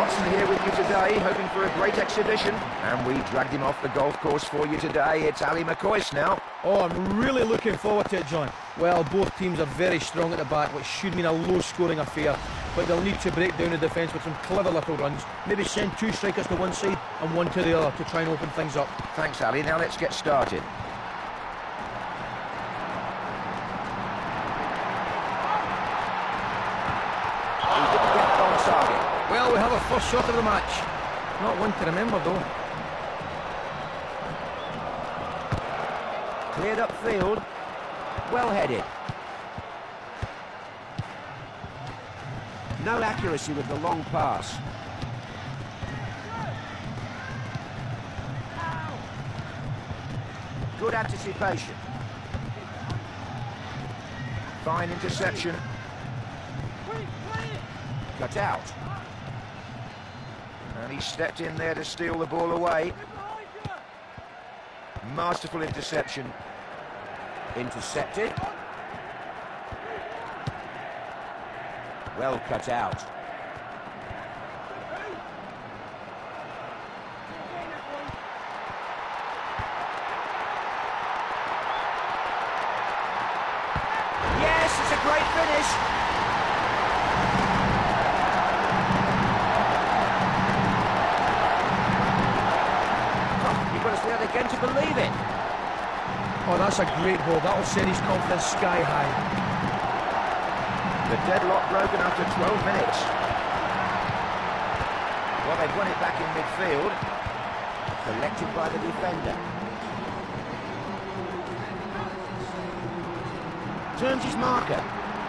Watson here with you today, hoping for a great exhibition. And we dragged him off the golf course for you today. It's Ali McCoist now. Oh, I'm really looking forward to it, John. Well, both teams are very strong at the back, which should mean a low-scoring affair. But they'll need to break down the defence with some clever little runs. Maybe send two strikers to one side and one to the other to try and open things up. Thanks, Ali. Now let's get started. Well, we have a first shot of the match. Not one to remember, though. Cleared up field. Well headed. No accuracy with the long pass. Good anticipation. Fine interception. Cut out. And he stepped in there to steal the ball away. Masterful interception. Intercepted. Well cut out. Yes, it's a great finish. There again to believe it. Oh, that's a great ball. That'll send his confidence sky high. The deadlock broken after 12 minutes. Well, they've won it back in midfield. Collected by the defender. Turns his marker.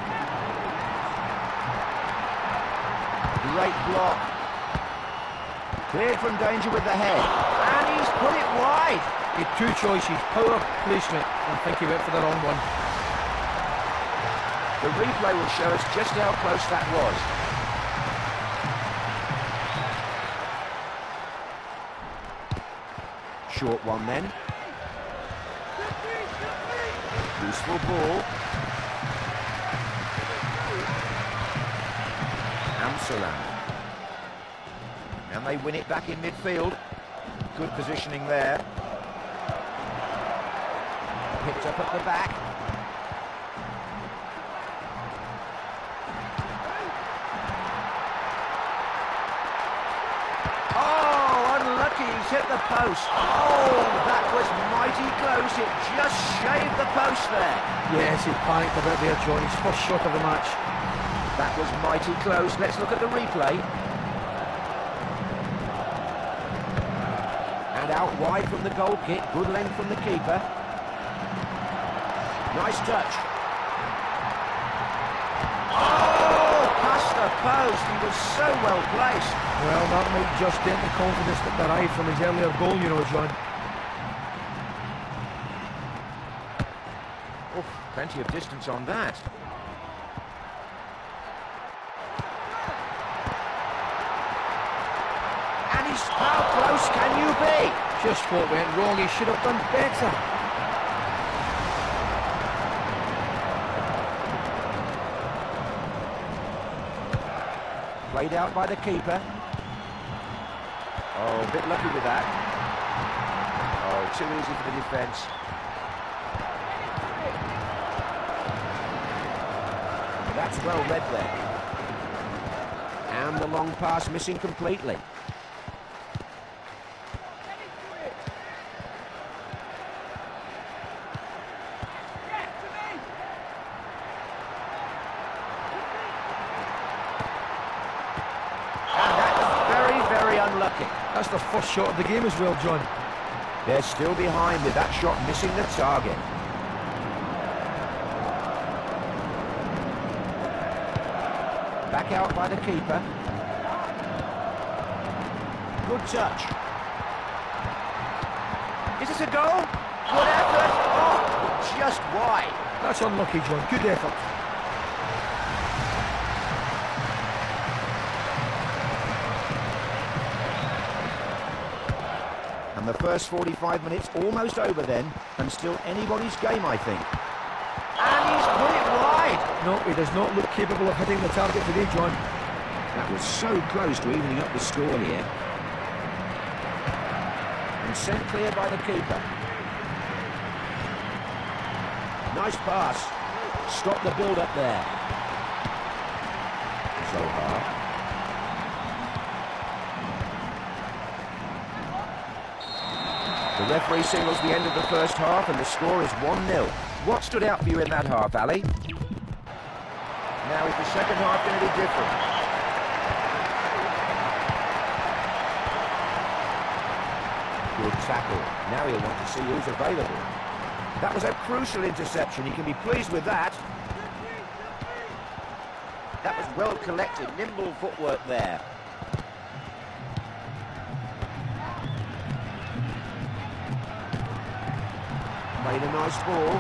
Great block. Cleared from danger with the head. And he's put it wide. He had two choices, power placement, and I think he went for the wrong one. The replay will show us just how close that was. Short one then. Useful ball. Amsalam. And they win it back in midfield. Good positioning there. Picked up at the back. Oh, unlucky, he's hit the post. Oh, that was mighty close. It just shaved the post there. Yes, he panicked a bit there, John. His first shot of the match. That was mighty close. Let's look at the replay. Out wide from the goal kick, good length from the keeper. Nice touch. Oh, past the post, he was so well placed. Well, that might just dent the confidence that derived from his earlier goal, you know, John. Oh, plenty of distance on that. How close can you be? Just what went wrong, he should have done better. Played out by the keeper. Oh, a bit lucky with that. Oh, too easy for the defence. That's well read there. And the long pass missing completely. Unlucky. That's the first shot of the game as well, John. They're still behind with that shot missing the target. Back out by the keeper. Good touch. Is this a goal? Good effort. Oh, just wide. That's unlucky, John. Good effort. And the first 45 minutes almost over then, and still anybody's game, I think. And he's put it wide. No, he does not look capable of hitting the target today, John. That was so close to evening up the score here. And sent clear by the keeper. Nice pass. Stop the build-up there. Zohar. The referee signals the end of the first half and the score is 1-0. What stood out for you in that half, Ali? Now is the second half going to be different? Good tackle. Now he'll want to see who's available. That was a crucial interception. He can be pleased with that. That was well collected, nimble footwork there. Played a nice ball.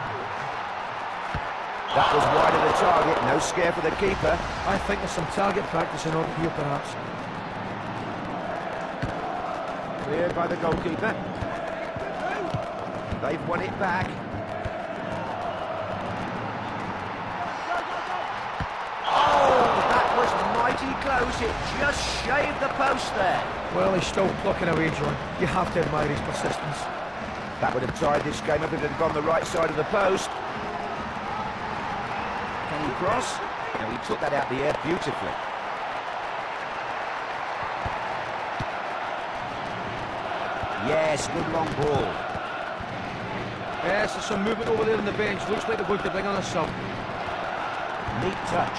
That was wide of the target, no scare for the keeper. I think there's some target practice in order here, perhaps. Cleared by the goalkeeper. They've won it back. Oh, that was mighty close. It just shaved the post there. Well, he's still plucking away, John. You have to admire his persistence. That would have tied this game up if it had gone the right side of the post. Can he cross? No, he took that out the air beautifully. Yes, good long ball. Yes, there's some movement over there on the bench. Looks like they're going to bring on a sub. Neat touch.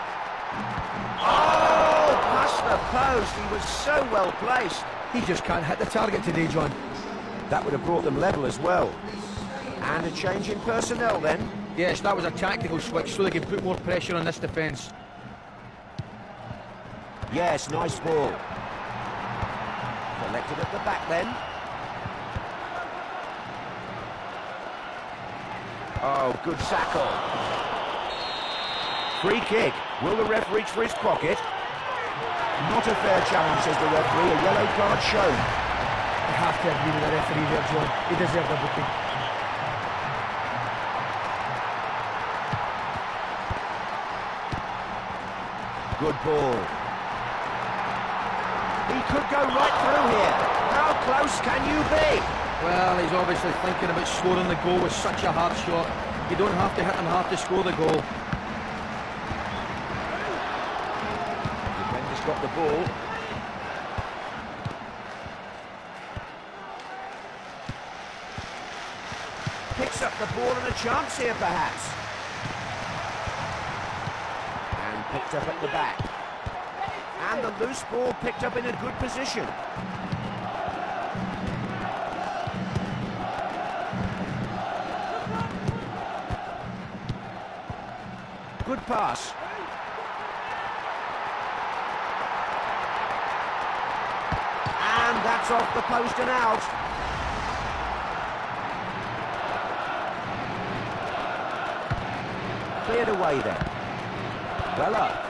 Oh, past the post. He was so well placed. He just can't hit the target today, John. That would have brought them level as well. And a change in personnel then. Yes, that was a tactical switch so they could put more pressure on this defence. Yes, nice ball. Collected at the back then. Oh, good tackle. Free kick. Will the ref reach for his pocket? Not a fair challenge, says the referee. A yellow card shown. I have to agree with the referee there, John. He deserved a booking. Good ball. He could go right through here. How close can you be? Well, he's obviously thinking about scoring the goal with such a hard shot. You don't have to hit him hard to score the goal. Defender's got the ball. Picks up the ball and a chance here, perhaps. And picked up at the back. And the loose ball picked up in a good position. Good pass. And that's off the post and out. Cleared away there. Well up.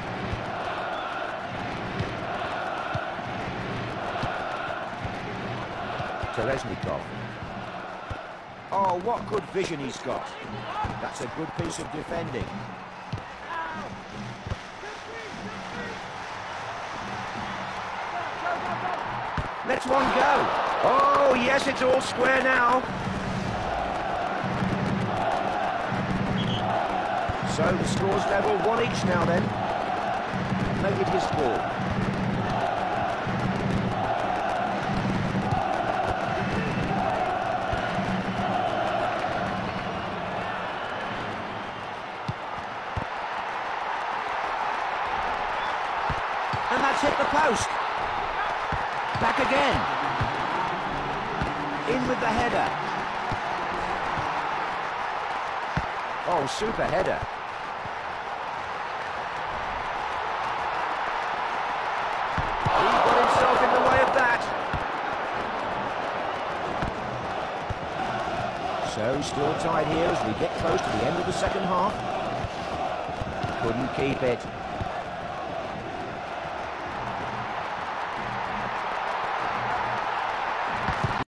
Tereznikov. Oh, what good vision he's got. That's a good piece of defending. Let's one go. Oh, yes, it's all square now. So the score's level, 1 each now then. Make it his ball. And that's hit the post. Back again. In with the header. Oh, super header. He got himself in the way of that. So, still tied here as we get close to the end of the second half. Couldn't keep it.